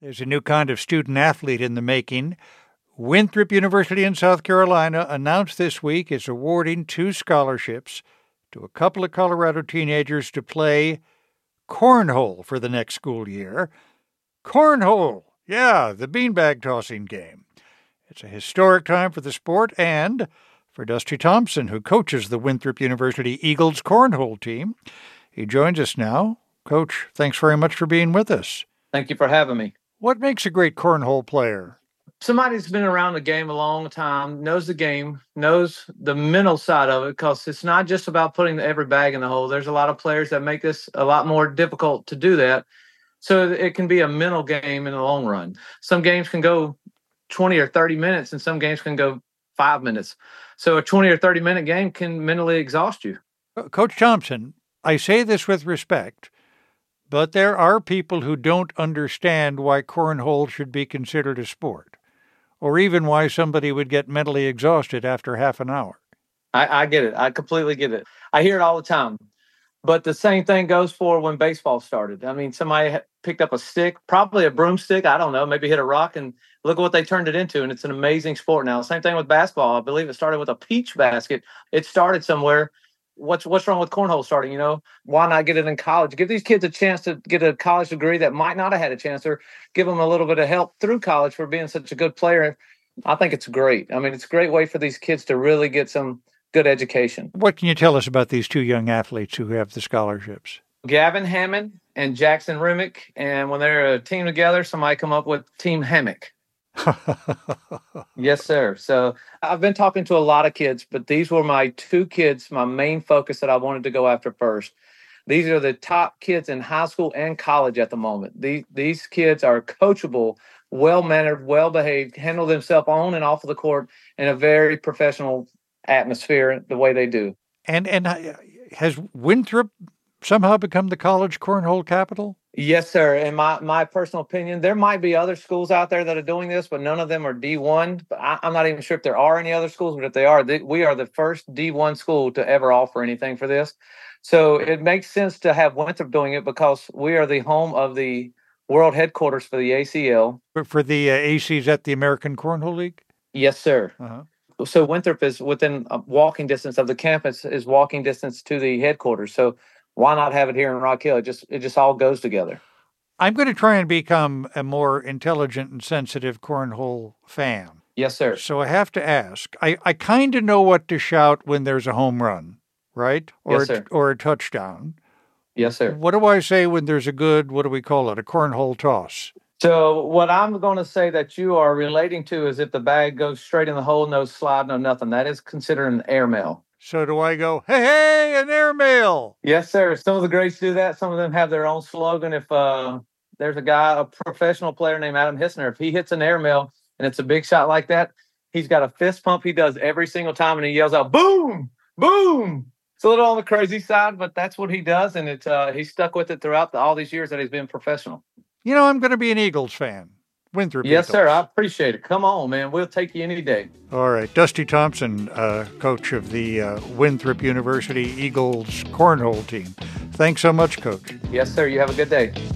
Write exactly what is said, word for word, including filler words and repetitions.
There's a new kind of student athlete in the making. Winthrop University in South Carolina announced this week it's awarding two scholarships to a couple of Colorado teenagers to play cornhole for the next school year. Cornhole! Yeah, the beanbag tossing game. It's a historic time for the sport and for Dusty Thompson, who coaches the Winthrop University Eagles cornhole team. He joins us now. Coach, thanks very much for being with us. Thank you for having me. What makes a great cornhole player? Somebody who's been around the game a long time, knows the game, knows the mental side of it, because it's not just about putting every bag in the hole. There's a lot of players that make this a lot more difficult to do that. So it can be a mental game in the long run. Some games can go twenty or thirty minutes, and some games can go five minutes. So a twenty or thirty minute game can mentally exhaust you. Coach Thompson, I say this with respect, but there are people who don't understand why cornhole should be considered a sport, or even why somebody would get mentally exhausted after half an hour. I, I get it. I completely get it. I hear it all the time. But the same thing goes for when baseball started. I mean, somebody picked up a stick, probably a broomstick, I don't know, maybe hit a rock, and look at what they turned it into, and it's an amazing sport now. Same thing with basketball. I believe it started with a peach basket. It started somewhere. What's what's wrong with cornhole starting, you know? Why not get it in college? Give these kids a chance to get a college degree that might not have had a chance, or give them a little bit of help through college for being such a good player. I think it's great. I mean, it's a great way for these kids to really get some good education. What can you tell us about these two young athletes who have the scholarships? Gavin Hammond and Jackson Remick. And when they're a team together, somebody come up with Team Hammock. Yes, sir. So I've been talking to a lot of kids, but these were my two kids, my main focus that I wanted to go after first. These are the top kids in high school and college at the moment. These, these kids are coachable, well-mannered, well-behaved, handle themselves on and off of the court in a very professional atmosphere the way they do. And and has Winthrop somehow become the college cornhole capital? Yes, sir. In my, my personal opinion, there might be other schools out there that are doing this, but none of them are D one. But I, I'm not even sure if there are any other schools, but if they are, they, we are the first D one school to ever offer anything for this. So it makes sense to have Winthrop doing it because we are the home of the world headquarters for the A C L. For, for the uh, A Cs at the American Cornhole League? Yes, sir. Uh-huh. So Winthrop is within a walking distance of the campus, is walking distance to the headquarters. So why not have it here in Rock Hill? It just it just all goes together. I'm going to try and become a more intelligent and sensitive cornhole fan. Yes, sir. So I have to ask, I, I kind of know what to shout when there's a home run, right? Or, Yes, sir. A, or a touchdown. Yes, sir. What do I say when there's a good, what do we call it, a cornhole toss? So what I'm going to say that you are relating to is if the bag goes straight in the hole, no slide, no nothing. That is considered an airmail. So do I go, hey, hey, an airmail? Yes, sir. Some of the greats do that. Some of them have their own slogan. If uh, there's a guy, a professional player named Adam Hissner, if he hits an airmail and it's a big shot like that, he's got a fist pump he does every single time, and he yells out, boom, boom. It's a little on the crazy side, but that's what he does, and it's uh, he's stuck with it throughout the, all these years that he's been professional. You know, I'm going to be an Eagles fan. Winthrop Yes, Eagles. sir. I appreciate it. Come on, man. We'll take you any day. All right. Dusty Thompson, uh, coach of the uh, Winthrop University Eagles cornhole team. Thanks so much, Coach. Yes, sir. You have a good day.